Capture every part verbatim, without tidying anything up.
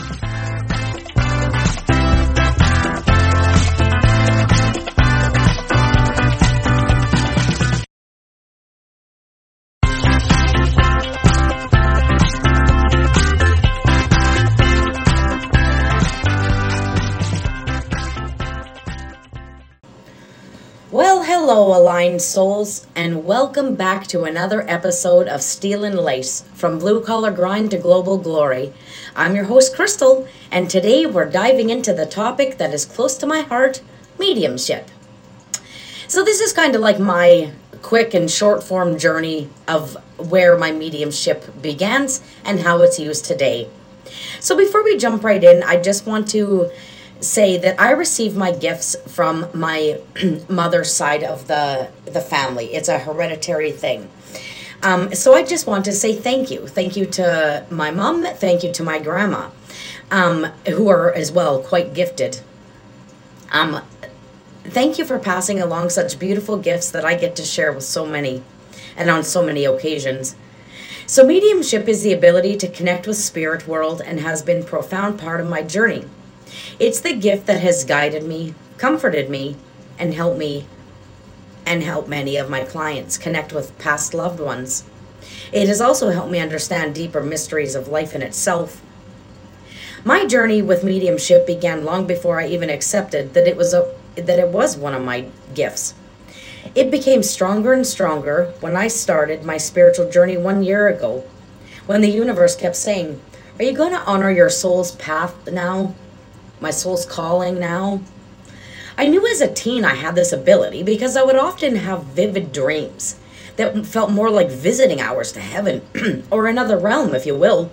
Well, hello, aligned souls, and welcome back to another episode of Steel and Lace, from blue collar grind to global glory. I'm your host, Crystal, and today we're diving into the topic that is close to my heart, mediumship. So this is kind of like my quick and short form journey of where my mediumship begins and how it's used today. So before we jump right in, I just want to say that I received my gifts from my mother's side of the the family. It's a hereditary thing. Um, so I just want to say thank you. Thank you to my mom. Thank you to my grandma, um, who are as well quite gifted. Um, thank you for passing along such beautiful gifts that I get to share with so many and on so many occasions. So mediumship is the ability to connect with spirit world and has been a profound part of my journey. It's the gift that has guided me, comforted me, and helped me and helped many of my clients connect with past loved ones. It has also helped me understand deeper mysteries of life in itself. My journey with mediumship began long before I even accepted that it was a that it was one of my gifts. It became stronger and stronger when I started my spiritual journey one year ago, when the universe kept saying, "Are you going to honor your soul's path now? My soul's calling now?" I knew as a teen I had this ability because I would often have vivid dreams that felt more like visiting hours to heaven, or another realm, if you will.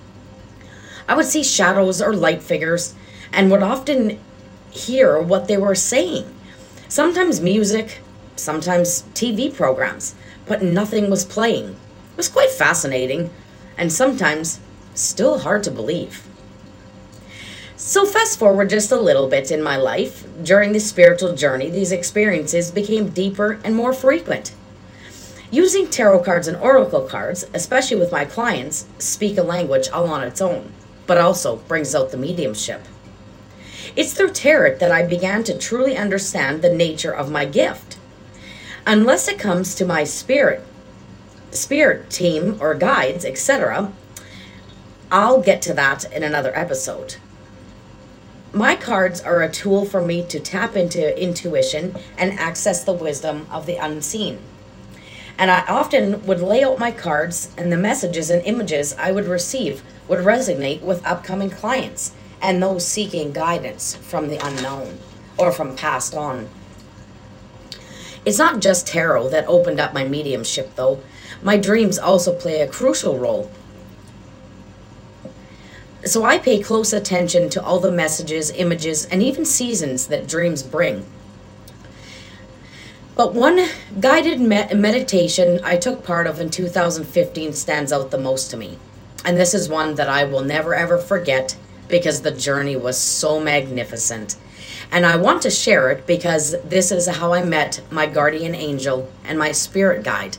I would see shadows or light figures and would often hear what they were saying. Sometimes music, sometimes T V programs, but nothing was playing. It was quite fascinating and sometimes still hard to believe. So fast forward just a little bit in my life. During this spiritual journey, these experiences became deeper and more frequent. Using tarot cards and oracle cards, especially with my clients, speak a language all on its own, but also brings out the mediumship. It's through tarot that I began to truly understand the nature of my gift. Unless it comes to my spirit, spirit team or guides, et cetera, I'll get to that in another episode. My cards are a tool for me to tap into intuition and access the wisdom of the unseen. And I often would lay out my cards, and the messages and images I would receive would resonate with upcoming clients and those seeking guidance from the unknown or from past on. It's not just tarot that opened up my mediumship, though. My dreams also play a crucial role. So I pay close attention to all the messages, images, and even seasons that dreams bring. But one guided me- meditation I took part of in two thousand fifteen stands out the most to me. And this is one that I will never ever forget because the journey was so magnificent. And I want to share it because this is how I met my guardian angel and my spirit guide.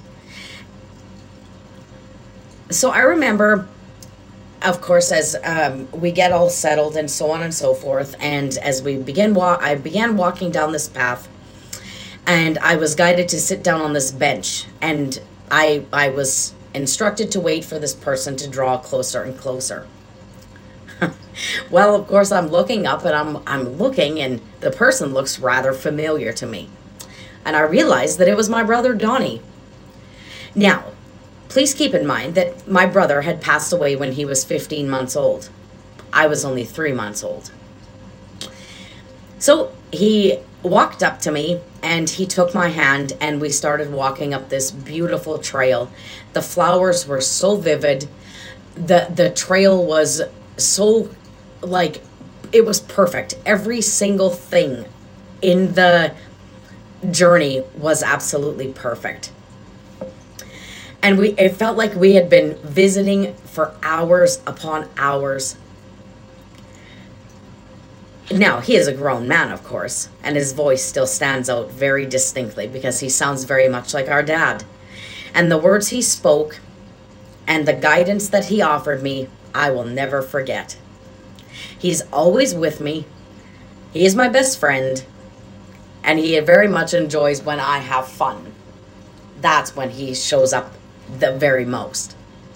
So I remember, of course, as um, we get all settled and so on and so forth, and as we begin, wa- I began walking down this path, and I was guided to sit down on this bench, and I I was instructed to wait for this person to draw closer and closer. Well, of course, I'm looking up, and I'm I'm looking, and the person looks rather familiar to me, and I realized that it was my brother Donnie. Now, please keep in mind that my brother had passed away when he was fifteen months old. I was only three months old. So he walked up to me and he took my hand and we started walking up this beautiful trail. The flowers were so vivid. The the trail was so, like, it was perfect. Every single thing in the journey was absolutely perfect. And we it felt like we had been visiting for hours upon hours. Now, he is a grown man, of course, and his voice still stands out very distinctly because he sounds very much like our dad. And the words he spoke and the guidance that he offered me, I will never forget. He's always with me. He is my best friend. And he very much enjoys when I have fun. That's when he shows up the very most.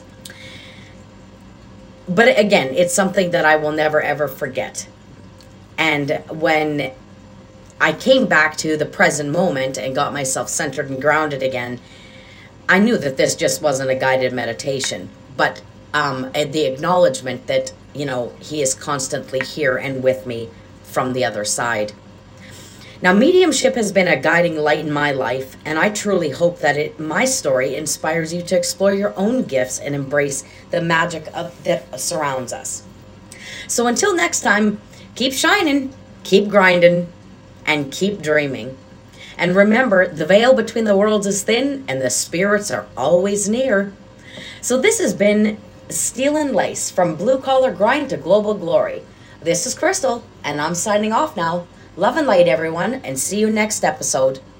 But again, it's something that I will never ever forget. And when I came back to the present moment and got myself centered and grounded again, I knew that this just wasn't a guided meditation, but um, the acknowledgement that, you know, he is constantly here and with me from the other side. Now, mediumship has been a guiding light in my life, and I truly hope that it, my story inspires you to explore your own gifts and embrace the magic of, that surrounds us. So until next time, keep shining, keep grinding, and keep dreaming. And remember, the veil between the worlds is thin, and the spirits are always near. So this has been Steel and Lace, from blue collar grind to global glory. This is Crystal, and I'm signing off now. Love and light, everyone, and see you next episode.